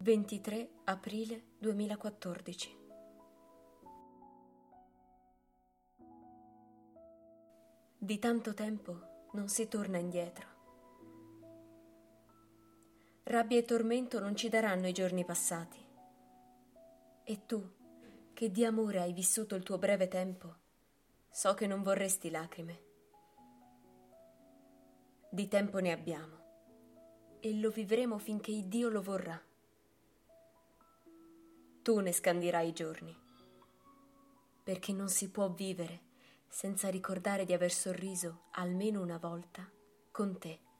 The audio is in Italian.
23 aprile 2014. Di tanto tempo non si torna indietro. Rabbia e tormento non ci daranno i giorni passati. E tu, che di amore hai vissuto il tuo breve tempo, so che non vorresti lacrime. Di tempo ne abbiamo e lo vivremo finché Dio lo vorrà. Tu ne scandirai i giorni, perché non si può vivere senza ricordare di aver sorriso almeno una volta con te.